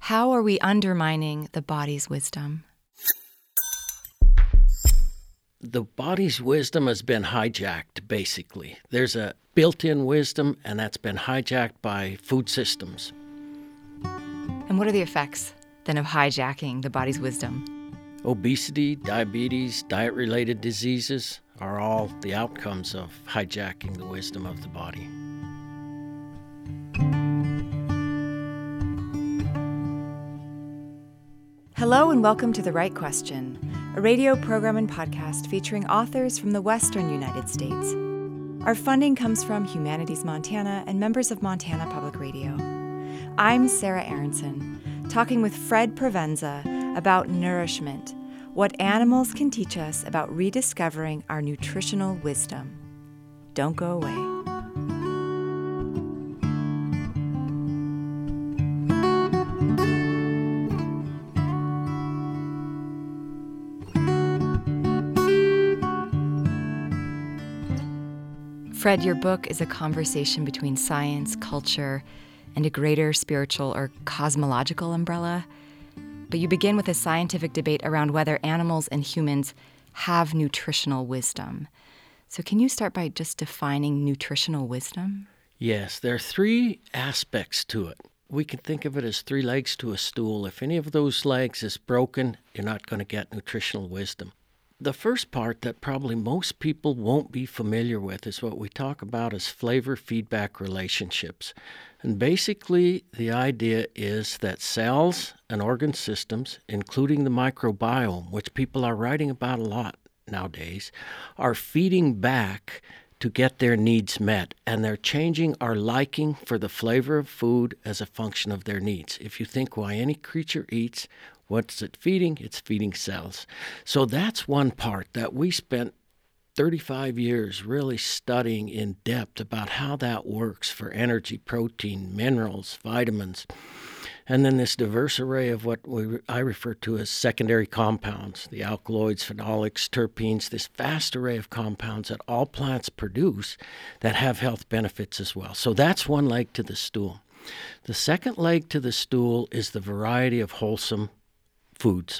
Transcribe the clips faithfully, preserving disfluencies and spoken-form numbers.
How are we undermining the body's wisdom? The body's wisdom has been hijacked, basically. There's a built-in wisdom, and that's been hijacked by food systems. And what are the effects, then, of hijacking the body's wisdom? Obesity, diabetes, diet-related diseases are all the outcomes of hijacking the wisdom of the body. Hello and welcome to The Right Question, a radio program and podcast featuring authors from the western United States. Our funding comes from Humanities Montana and members of Montana Public Radio. I'm Sarah Aronson, talking with Fred Provenza about nourishment, what animals can teach us about rediscovering our nutritional wisdom. Don't go away. Fred, your book is a conversation between science, culture, and a greater spiritual or cosmological umbrella. But you begin with a scientific debate around whether animals and humans have nutritional wisdom. So can you start by just defining nutritional wisdom? Yes, there are three aspects to it. We can think of it as three legs to a stool. If any of those legs is broken, you're not going to get nutritional wisdom. The first part that probably most people won't be familiar with is what we talk about as flavor feedback relationships. And basically, the idea is that cells and organ systems, including the microbiome, which people are writing about a lot nowadays, are feeding back to get their needs met. And they're changing our liking for the flavor of food as a function of their needs. If you think why any creature eats, what's it feeding? It's feeding cells. So that's one part that we spent thirty-five years really studying in depth about how that works for energy, protein, minerals, vitamins, and then this diverse array of what we, I refer to as secondary compounds, the alkaloids, phenolics, terpenes, this vast array of compounds that all plants produce that have health benefits as well. So that's one leg to the stool. The second leg to the stool is the variety of wholesome foods.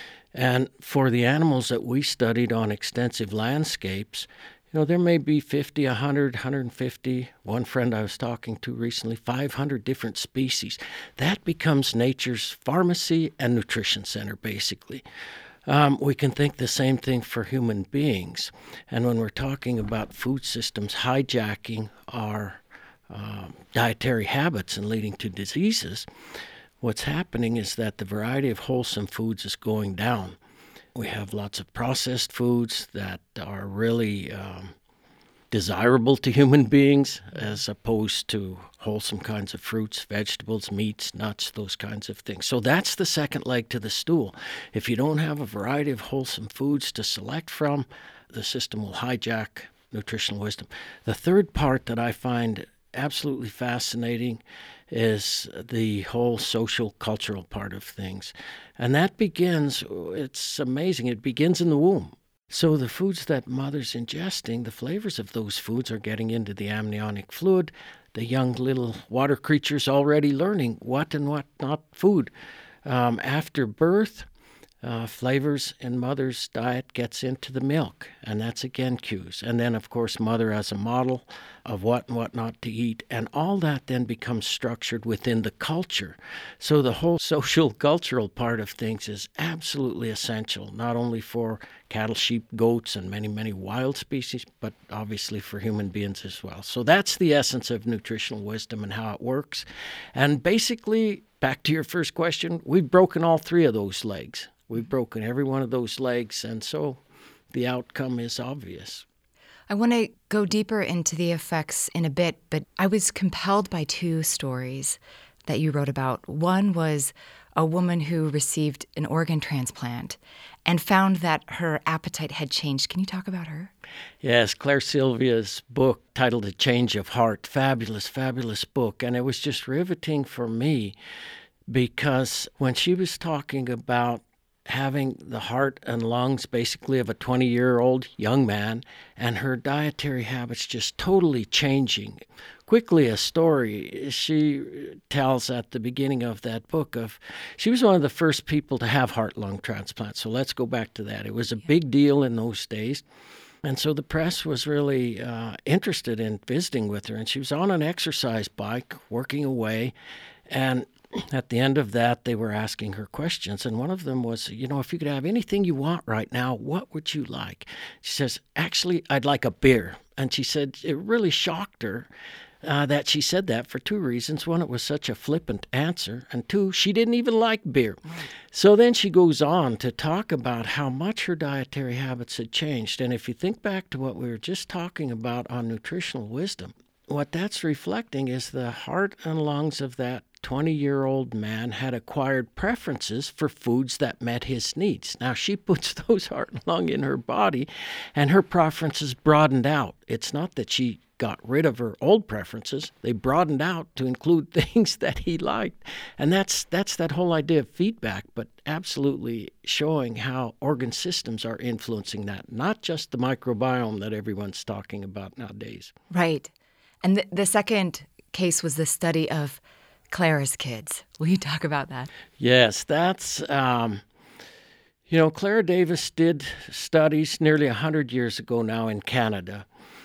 And for the animals that we studied on extensive landscapes, you know, there may be fifty, one hundred, one hundred fifty, one friend I was talking to recently, five hundred different species. That becomes nature's pharmacy and nutrition center, basically. Um, we can think the same thing for human beings. And when we're talking about food systems hijacking our uh, dietary habits and leading to diseases, what's happening is that the variety of wholesome foods is going down. We have lots of processed foods that are really um, desirable to human beings as opposed to wholesome kinds of fruits, vegetables, meats, nuts, those kinds of things. So that's the second leg to the stool. If you don't have a variety of wholesome foods to select from, the system will hijack nutritional wisdom. The third part that I find absolutely fascinating is the whole social cultural part of things. And that begins, it's amazing, it begins in the womb. So the foods that mother's ingesting, the flavors of those foods are getting into the amniotic fluid. The young little water creatures already learning what and what not food. Um, after birth, Uh, flavors in mother's diet gets into the milk, and that's again cues. And then, of course, mother as a model of what and what not to eat, and all that then becomes structured within the culture. So the whole social cultural part of things is absolutely essential, not only for cattle, sheep, goats, and many, many wild species, but obviously for human beings as well. So that's the essence of nutritional wisdom and how it works. And basically, back to your first question, we've broken all three of those legs. We've broken every one of those legs, and so the outcome is obvious. I want to go deeper into the effects in a bit, but I was compelled by two stories that you wrote about. One was a woman who received an organ transplant and found that her appetite had changed. Can you talk about her? Yes, Claire Sylvia's book titled A Change of Heart. Fabulous, fabulous book. And it was just riveting for me because when she was talking about having the heart and lungs basically of a twenty-year-old young man, and her dietary habits just totally changing. Quickly, a story she tells at the beginning of that book of, she was one of the first people to have heart-lung transplants. So let's go back to that. It was a big deal in those days. And so the press was really uh, interested in visiting with her. And she was on an exercise bike, working away. And at the end of that, they were asking her questions. And one of them was, you know, if you could have anything you want right now, what would you like? She says, actually, I'd like a beer. And she said it really shocked her uh, that she said that for two reasons. One, it was such a flippant answer. And two, she didn't even like beer. Right. So then she goes on to talk about how much her dietary habits had changed. And if you think back to what we were just talking about on nutritional wisdom, what that's reflecting is the heart and lungs of that twenty-year-old man had acquired preferences for foods that met his needs. Now, she puts those heart and lung in her body, and her preferences broadened out. It's not that she got rid of her old preferences. They broadened out to include things that he liked. And that's that's that whole idea of feedback, but absolutely showing how organ systems are influencing that, not just the microbiome that everyone's talking about nowadays. Right. And the, the second case was the study of Clara's kids. Will you talk about that? Yes, that's, um, you know, Clara Davis did studies nearly one hundred years ago now in Canada.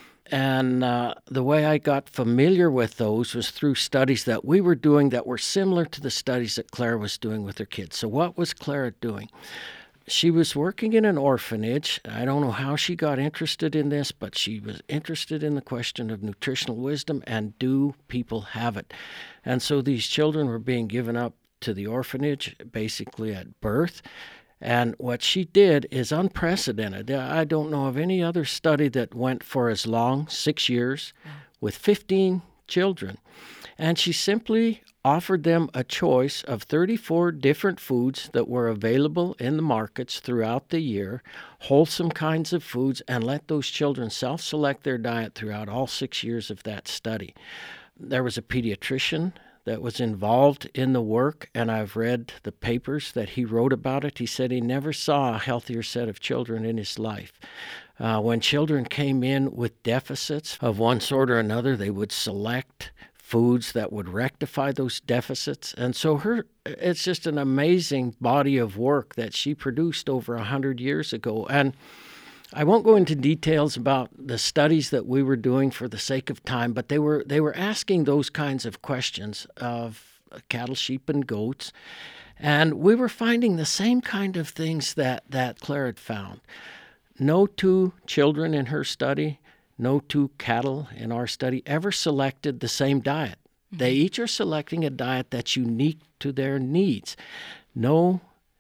And uh, the way I got familiar with those was through studies that we were doing that were similar to the studies that Clara was doing with her kids. So what was Clara doing? She was working in an orphanage. I don't know how she got interested in this, but she was interested in the question of nutritional wisdom and do people have it? And so these children were being given up to the orphanage basically at birth. And what she did is unprecedented. I don't know of any other study that went for as long, six years, with fifteen children. And she simply offered them a choice of thirty-four different foods that were available in the markets throughout the year, wholesome kinds of foods, and let those children self-select their diet throughout all six years of that study. There was a pediatrician that was involved in the work, and I've read the papers that he wrote about it. He said he never saw a healthier set of children in his life. Uh, when children came in with deficits of one sort or another, they would select foods that would rectify those deficits. And so her, it's just an amazing body of work that she produced over one hundred years ago. And I won't go into details about the studies that we were doing for the sake of time, but they were they were asking those kinds of questions of cattle, sheep, and goats. And we were finding the same kind of things that, that Claire had found. No two children in her study, no two cattle in our study ever selected the same diet. Mm-hmm. They each are selecting a diet that's unique to their needs. No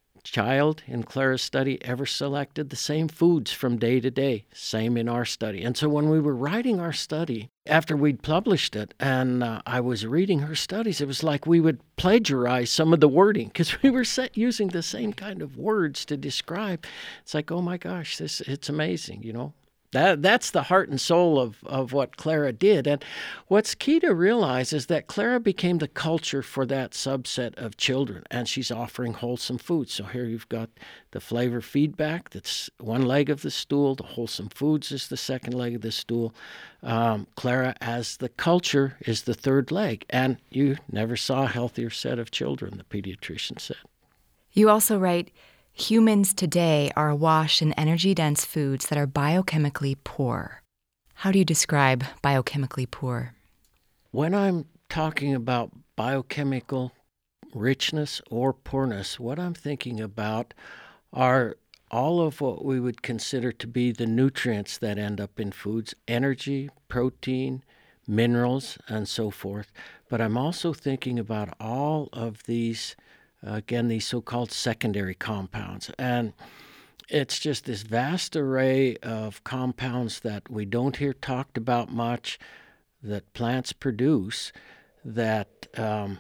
child in Clara's study ever selected the same foods from day to day. Same in our study. And so when we were writing our study, after we'd published it, and uh, I was reading her studies, it was like we would plagiarize some of the wording because we were set using the same kind of words to describe. It's like, oh my gosh, this it's amazing, you know. That That's the heart and soul of, of what Clara did. And what's key to realize is that Clara became the culture for that subset of children, and she's offering wholesome foods. So here you've got the flavor feedback. That's one leg of the stool. The wholesome foods is the second leg of the stool. Um, Clara, as the culture, is the third leg. And you never saw a healthier set of children, the pediatrician said. You also write, humans today are awash in energy-dense foods that are biochemically poor. How do you describe biochemically poor? When I'm talking about biochemical richness or poorness, what I'm thinking about are all of what we would consider to be the nutrients that end up in foods, energy, protein, minerals, and so forth. But I'm also thinking about all of these Uh, again, these so-called secondary compounds. And it's just this vast array of compounds that we don't hear talked about much, that plants produce, that um,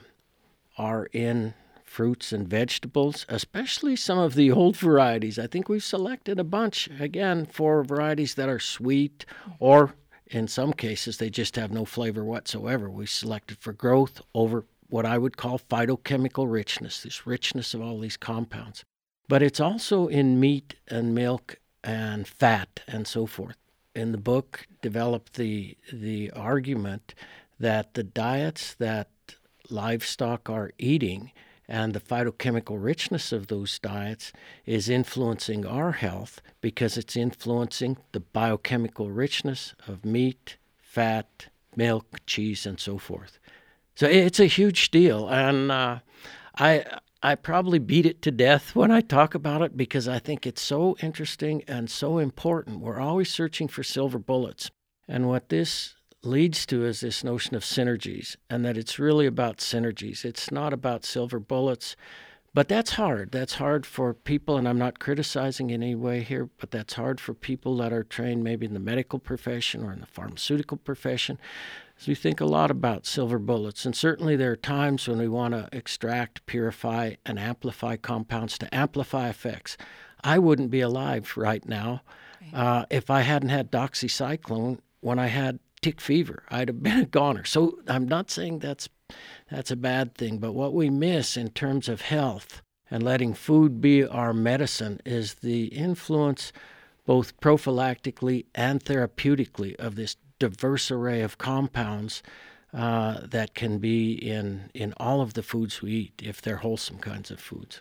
are in fruits and vegetables, especially some of the old varieties. I think we've selected a bunch, again, for varieties that are sweet, or in some cases, they just have no flavor whatsoever. We selected for growth over what I would call phytochemical richness, this richness of all these compounds. but it's also in meat and milk and fat and so forth. In the book, developed the the argument that the diets that livestock are eating and the phytochemical richness of those diets is influencing our health because it's influencing the biochemical richness of meat, fat, milk, cheese, and so forth. So it's a huge deal, and uh, I I probably beat it to death when I talk about it because I think it's so interesting and so important. We're always searching for silver bullets, and what this leads to is this notion of synergies, and that it's really about synergies. It's not about silver bullets, but that's hard. That's hard for people, and I'm not criticizing in any way here, but that's hard for people that are trained maybe in the medical profession or in the pharmaceutical profession. So we think a lot about silver bullets, and certainly there are times when we want to extract, purify, and amplify compounds to amplify effects. I wouldn't be alive right now uh, if I hadn't had doxycycline when I had tick fever. I'd have been a goner. So I'm not saying that's that's a bad thing, but what we miss in terms of health and letting food be our medicine is the influence both prophylactically and therapeutically of this diverse array of compounds uh, that can be in, in all of the foods we eat, if they're wholesome kinds of foods.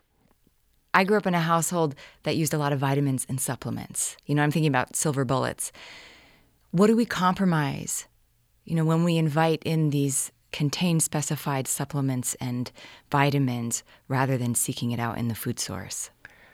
I grew up in a household that used a lot of vitamins and supplements. You know, I'm thinking about silver bullets. What do we compromise, you know, when we invite in these contain specified supplements and vitamins rather than seeking it out in the food source?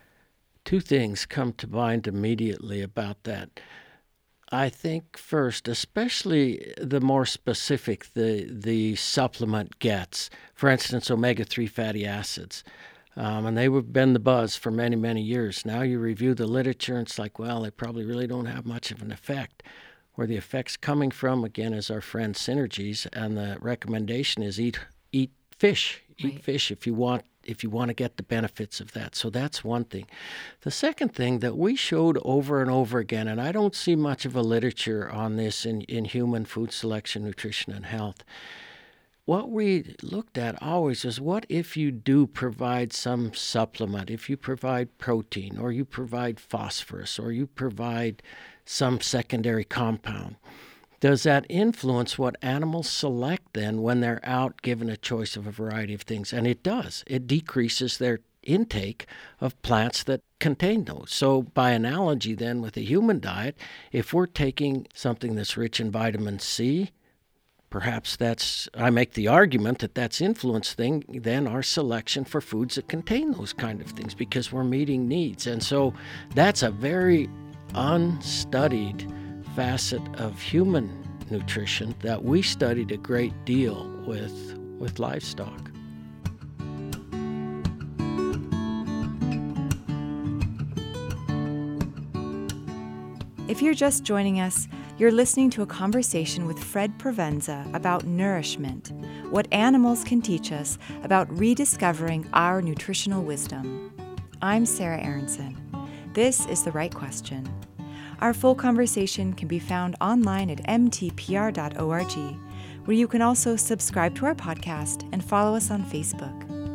Two things come to mind immediately about that. I think first, especially the more specific the the supplement gets, for instance, omega three fatty acids, um, and they have been the buzz for many, many years. Now you review the literature and it's like, well, they probably really don't have much of an effect. Where the effect's coming from, again, is our friend synergies, and the recommendation is eat eat fish. Eat right. fish if you want if you want to get the benefits of that. So that's one thing. The second thing that we showed over and over again, and I don't see much of a literature on this in, in human food selection, nutrition, and health, what we looked at always is what if you do provide some supplement, if you provide protein, or you provide phosphorus, or you provide some secondary compound. Does that influence what animals select then when they're out given a choice of a variety of things? And it does. It decreases their intake of plants that contain those. So by analogy then with a human diet, if we're taking something that's rich in vitamin C, perhaps that's, I make the argument that that's influencing then our selection for foods that contain those kind of things because we're meeting needs. And so that's a very unstudied facet of human nutrition that we studied a great deal with with livestock. If you're just joining us, you're listening to a conversation with Fred Provenza about nourishment, what animals can teach us about rediscovering our nutritional wisdom. I'm Sarah Aronson. This is The Right Question. Our full conversation can be found online at m t p r dot org, where you can also subscribe to our podcast and follow us on Facebook.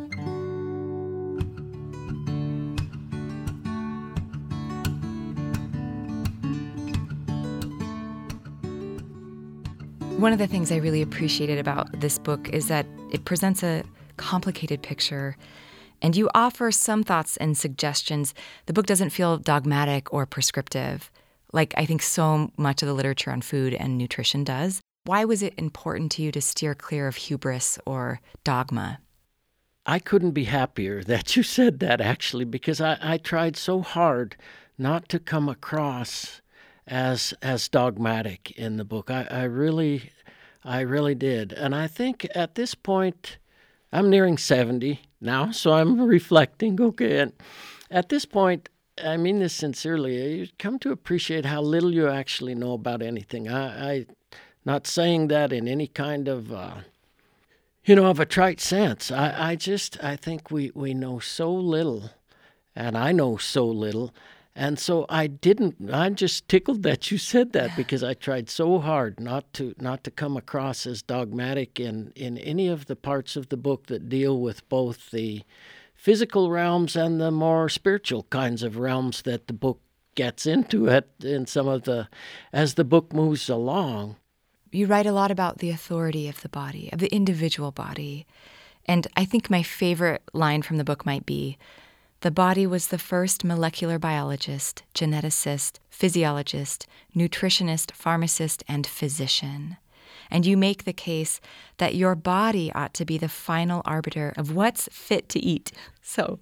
One of the things I really appreciated about this book is that it presents a complicated picture, and you offer some thoughts and suggestions. The book doesn't feel dogmatic or prescriptive, like I think so much of the literature on food and nutrition does. Why was it important to you to steer clear of hubris or dogma? I couldn't be happier that you said that, actually, because I, I tried so hard not to come across as as dogmatic in the book. I, I really, I really did. And I think at this point, I'm nearing seventy now, so I'm reflecting, okay, and at this point, I mean this sincerely, you come to appreciate how little you actually know about anything. I, I not saying that in any kind of, uh, you know, of a trite sense. I, I just, I think we, we know so little, and I know so little, and so I didn't, I'm just tickled that you said that because I tried so hard not to not to come across as dogmatic in, in any of the parts of the book that deal with both the physical realms and the more spiritual kinds of realms that the book gets into it in some of the, as the book moves along. You write a lot about the authority of the body, of the individual body. And I think my favorite line from the book might be, the body was the first molecular biologist, geneticist, physiologist, nutritionist, pharmacist, and physician. And you make the case that your body ought to be the final arbiter of what's fit to eat. So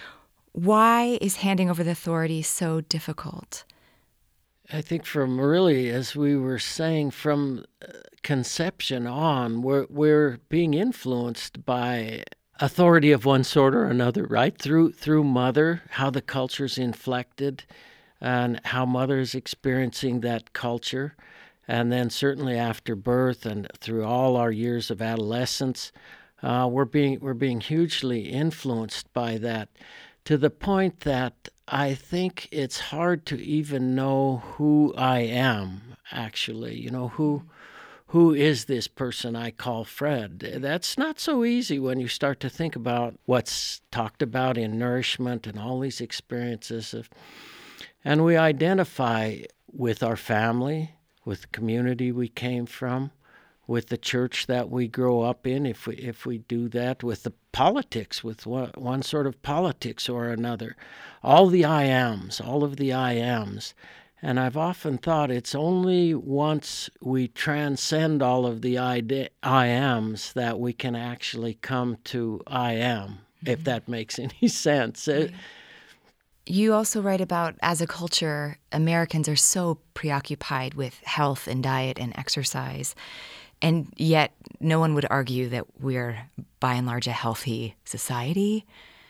why is handing over the authority so difficult? I think from really, as we were saying, from conception on, we're, we're being influenced by authority of one sort or another, right? Through through mother, how the culture's inflected, and how mother is experiencing that culture. And then certainly after birth and through all our years of adolescence, uh, we're being we're being hugely influenced by that, to the point that I think it's hard to even know who I am, actually. You know, who who is this person I call Fred? That's not so easy when you start to think about what's talked about in nourishment and all these experiences of, and we identify with our family, with the community we came from, with the church that we grow up in, if we if we do that, with the politics, with one, one sort of politics or another. All the I ams, all of the I ams. And I've often thought it's only once we transcend all of the I ams that we can actually come to I am, mm-hmm. if that makes any sense. Right. You also write about, as a culture, Americans are so preoccupied with health and diet and exercise, and yet no one would argue that we're, by and large, a healthy society.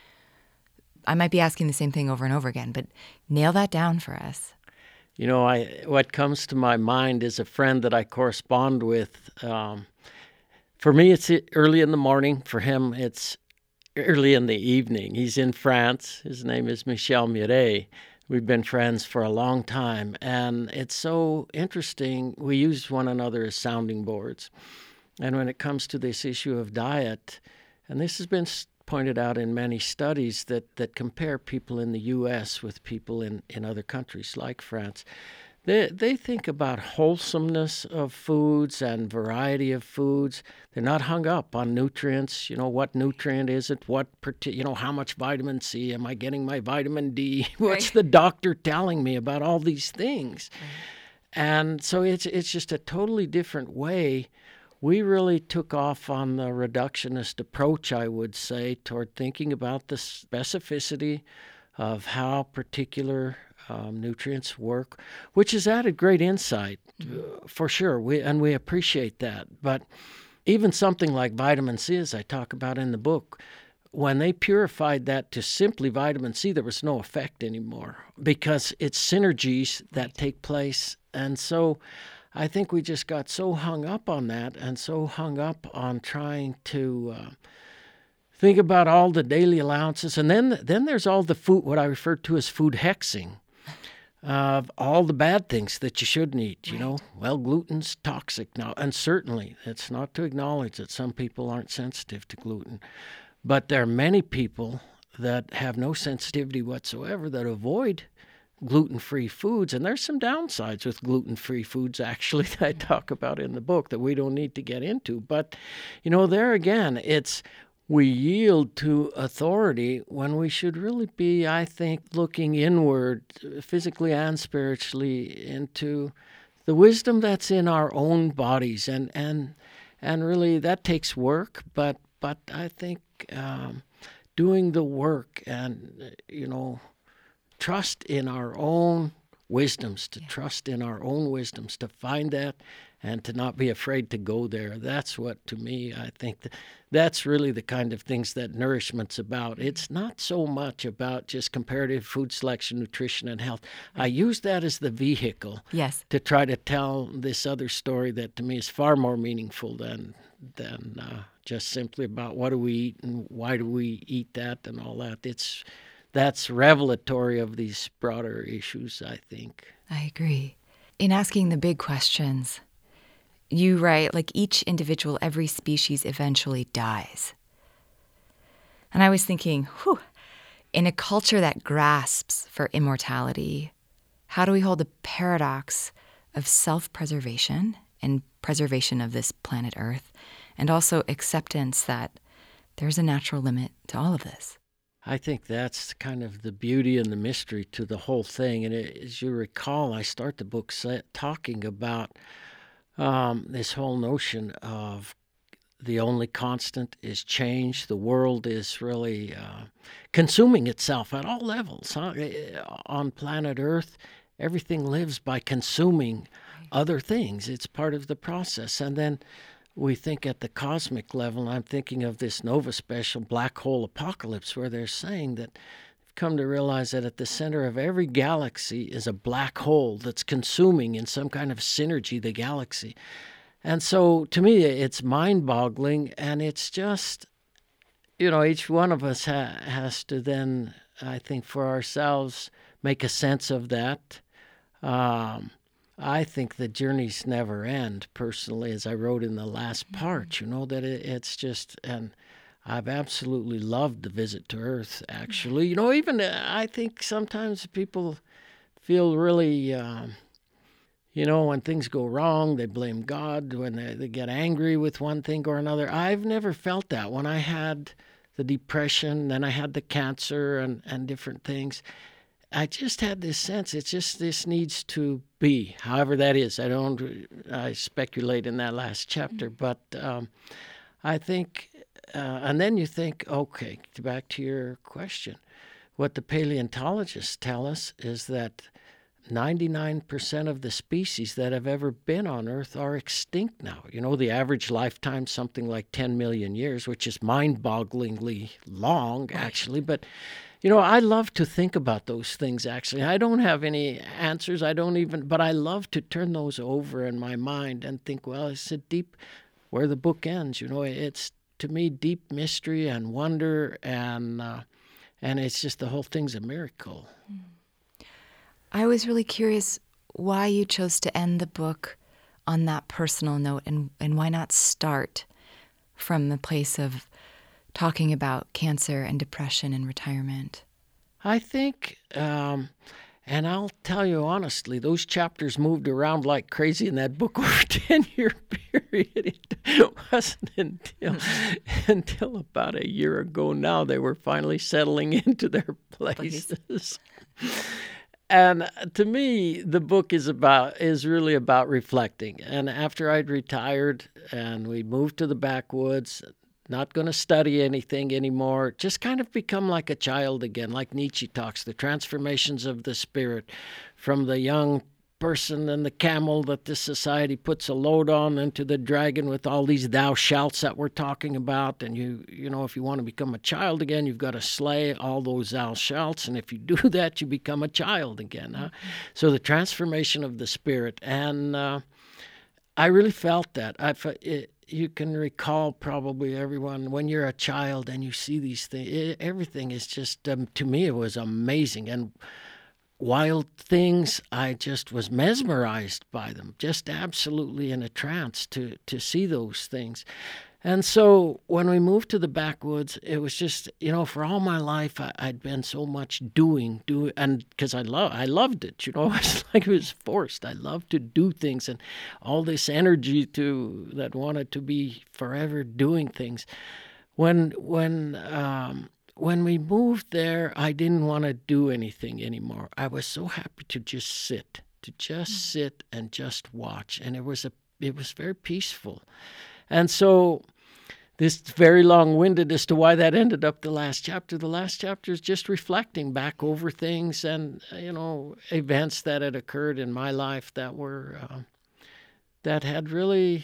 I might be asking the same thing over and over again, but nail that down for us. You know, I what comes to my mind is a friend that I correspond with. Um, for me, it's early in the morning. For him, it's early in the evening. He's in France. His name is Michel Muret. We've been friends for a long time, and it's so interesting. We use one another as sounding boards. And when it comes to this issue of diet, and this has been pointed out in many studies that, that compare people in the U S with people in, in other countries like France, they they think about wholesomeness of foods and variety of foods. They're not hung up on nutrients. You know, what nutrient is it? What, you know, how much vitamin C? Am I getting my vitamin D? What's right. the doctor telling me about all these things? Right. And so it's it's just a totally different way. We really took off on the reductionist approach, I would say, toward thinking about the specificity of how particular um, nutrients work, which has added great insight, uh, for sure, we, and we appreciate that. But even something like vitamin C, as I talk about in the book, when they purified that to simply vitamin C, there was no effect anymore because it's synergies that take place. And so I think we just got so hung up on that and so hung up on trying to uh, think about all the daily allowances. And then then there's all the food, what I refer to as food hexing, of all the bad things that you shouldn't eat, you know. Well, gluten's toxic now. And certainly, it's not to acknowledge that some people aren't sensitive to gluten. But there are many people that have no sensitivity whatsoever that avoid gluten-free foods, and there's some downsides with gluten-free foods, actually, that I talk about in the book that we don't need to get into. But, you know, there again, it's we yield to authority when we should really be, I think, looking inward, physically and spiritually, into the wisdom that's in our own bodies. And and and really, that takes work, but, but I think um, doing the work and, you know, trust in our own wisdoms, to yeah. trust in our own wisdoms, to find that and to not be afraid to go there. That's what, to me, I think that that's really the kind of things that nourishment's about. It's not so much about just comparative food selection, nutrition, and health. I use that as the vehicle yes. to try to tell this other story that, to me, is far more meaningful than than uh, just simply about what do we eat and why do we eat that and all that. It's That's revelatory of these broader issues, I think. I agree. In asking the big questions, you write, like each individual, every species eventually dies. And I was thinking, whew, In a culture that grasps for immortality, how do we hold the paradox of self-preservation and preservation of this planet Earth, and also acceptance that there's a natural limit to all of this? I think that's kind of the beauty and the mystery to the whole thing. And it, as you recall, I start the book say, talking about um, this whole notion of the only constant is change. The world is really uh, consuming itself at all levels. Huh? On planet Earth, everything lives by consuming other things. It's part of the process. And then we think at the cosmic level, I'm thinking of this Nova Special black hole apocalypse, where they're saying that we've come to realize that at the center of every galaxy is a black hole that's consuming in some kind of synergy the galaxy. And so to me, it's mind-boggling, and it's just, you know, each one of us ha- has to then, I think, for ourselves, make a sense of that. Um, I think the journeys never end, personally, as I wrote in the last part, you know, that it, it's just, and I've absolutely loved the visit to Earth, actually. You know, even uh, I think sometimes people feel really, um, you know, when things go wrong, they blame God, when they, they get angry with one thing or another. I've never felt that. When I had the depression, then I had the cancer and, and different things, I just had this sense, it's just this needs to be, however that is. I don't, I speculate in that last chapter, but um, I think, uh, and then you think, okay, back to your question. What the paleontologists tell us is that ninety-nine percent of the species that have ever been on Earth are extinct now. You know, the average lifetime, something like ten million years, which is mind-bogglingly long, right. actually, but you know, I love to think about those things, actually. I don't have any answers. I don't even, but I love to turn those over in my mind and think, well, it's a deep, where the book ends, you know, it's, to me, deep mystery and wonder, and uh, and it's just the whole thing's a miracle. I was really curious why you chose to end the book on that personal note, and, and why not start from the place of talking about cancer and depression and retirement? I think, um, and I'll tell you honestly, those chapters moved around like crazy in that book over a ten-year period. It wasn't until, until about a year ago now they were finally settling into their places. And to me, the book is about is really about reflecting. And after I'd retired and we moved to the backwoods, not going to study anything anymore, just kind of become like a child again, like Nietzsche talks, the transformations of the spirit from the young person and the camel that this society puts a load on into the dragon with all these thou shalts that we're talking about. And you, you know, if you want to become a child again, you've got to slay all those thou shalts. And if you do that, you become a child again. Huh? So the transformation of the spirit. And uh, I really felt that. I it, You can recall probably everyone when you're a child and you see these things. It, everything is just, um, to me, it was amazing. And wild things, I just was mesmerized by them, just absolutely in a trance to, to see those things. And so when we moved to the backwoods, it was just, you know, for all my life, I, I'd been so much doing, doing, and because I love, I loved it, you know, it's like it was forced. I loved to do things, and all this energy to that wanted to be forever doing things. When when um, when we moved there, I didn't want to do anything anymore. I was so happy to just sit, to just mm-hmm. sit and just watch, and it was a, it was very peaceful. And so this very long-winded as to why that ended up the last chapter. The last chapter is just reflecting back over things and, you know, events that had occurred in my life that were, uh, that had really,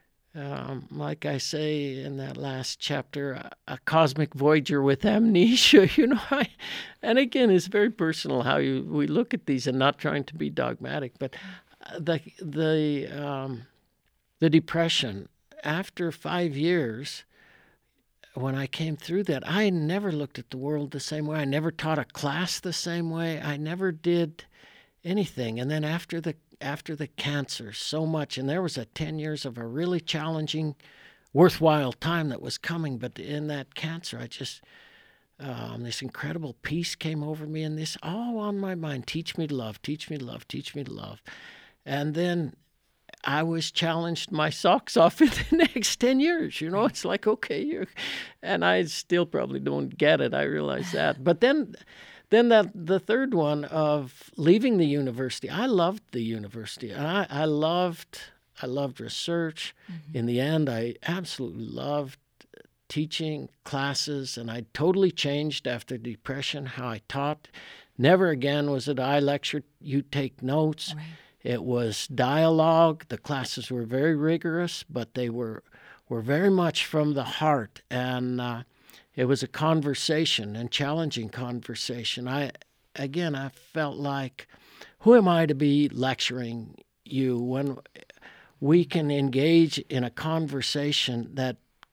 um, like I say in that last chapter, a, a cosmic voyager with amnesia, you know. I, and again, it's very personal how you we look at these, and not trying to be dogmatic, but the, the, um, the depression, after five years, when I came through that, I never looked at the world the same way. I never taught a class the same way. I never did anything. And then after the after the cancer, so much, and there was a ten years of a really challenging, worthwhile time that was coming. But in that cancer, I just, Um, this incredible peace came over me, and this all on my mind, teach me to love, teach me to love, teach me to love. And then I was challenged my socks off in the next ten years. You know, it's like, okay, you're, and I still probably don't get it. I realize that. But then then that the third one of leaving the university, I loved the university. I, I loved I loved research. Mm-hmm. In the end, I absolutely loved teaching classes, and I totally changed after depression how I taught. Never again was it I lecture, you take notes. Right. It was dialogue. The classes were very rigorous, but they were were very much from the heart, and uh, it was a conversation and challenging conversation. I again, I felt like, who am I to be lecturing you when we can engage in a conversation that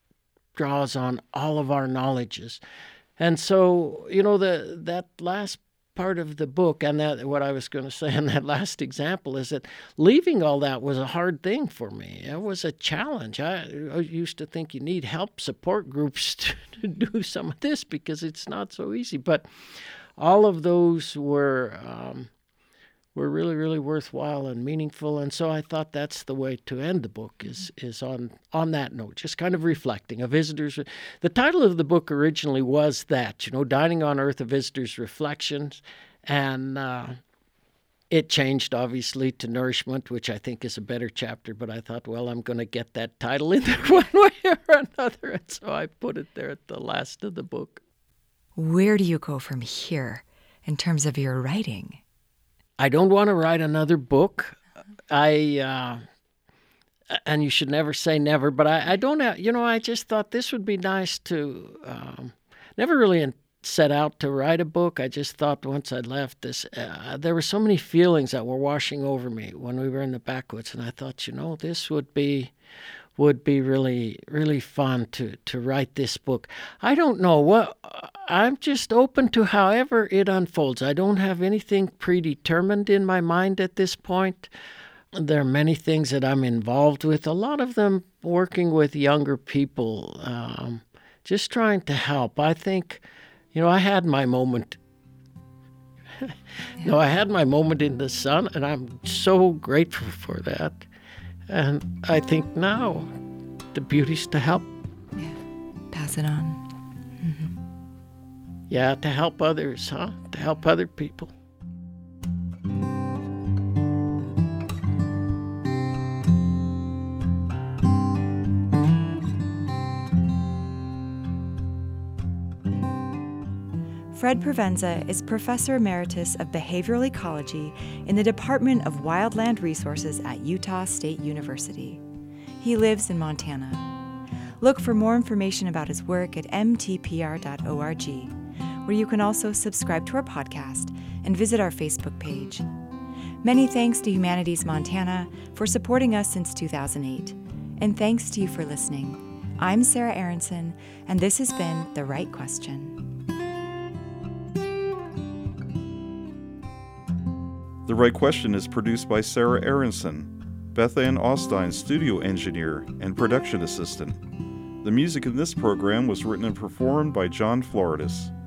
draws on all of our knowledges? And so, you know, the that last part of the book, and that what I was going to say in that last example, is that leaving all that was a hard thing for me. It was a challenge. I, I used to think you need help support groups to, to do some of this because it's not so easy. But all of those were um, were really, really worthwhile and meaningful. And so I thought that's the way to end the book, is is on, on that note, just kind of reflecting. A visitor's. The title of the book originally was that, you know, Dining on Earth, A Visitor's Reflections. And uh, it changed, obviously, to Nourishment, which I think is a better chapter. But I thought, well, I'm going to get that title in there one way or another. And so I put it there at the last of the book. Where do you go from here in terms of your writing? I don't want to write another book. I, uh, and you should never say never, but I, I don't have, you know, I just thought this would be nice to, um, never really set out to write a book. I just thought once I left this, uh, there were so many feelings that were washing over me when we were in the backwoods. And I thought, you know, this would be, would be really, really fun to, to write this book. I don't know what, I'm just open to however it unfolds. I don't have anything predetermined in my mind at this point. There are many things that I'm involved with, a lot of them working with younger people, um, just trying to help. I think, you know, I had my moment. yeah. No, I had my moment in the sun, and I'm so grateful for that. And I think now the beauty's to help. Yeah, pass it on. Mm-hmm. Yeah, to help others, huh? To help other people. Fred Provenza is Professor Emeritus of Behavioral Ecology in the Department of Wildland Resources at Utah State University. He lives in Montana. Look for more information about his work at m t p r dot org, where you can also subscribe to our podcast and visit our Facebook page. Many thanks to Humanities Montana for supporting us since two thousand eight, and thanks to you for listening. I'm Sarah Aronson, and this has been The Right Question. The Right Question is produced by Sarah Aronson, Beth Ann Austin, studio engineer and production assistant. The music in this program was written and performed by John Floridis.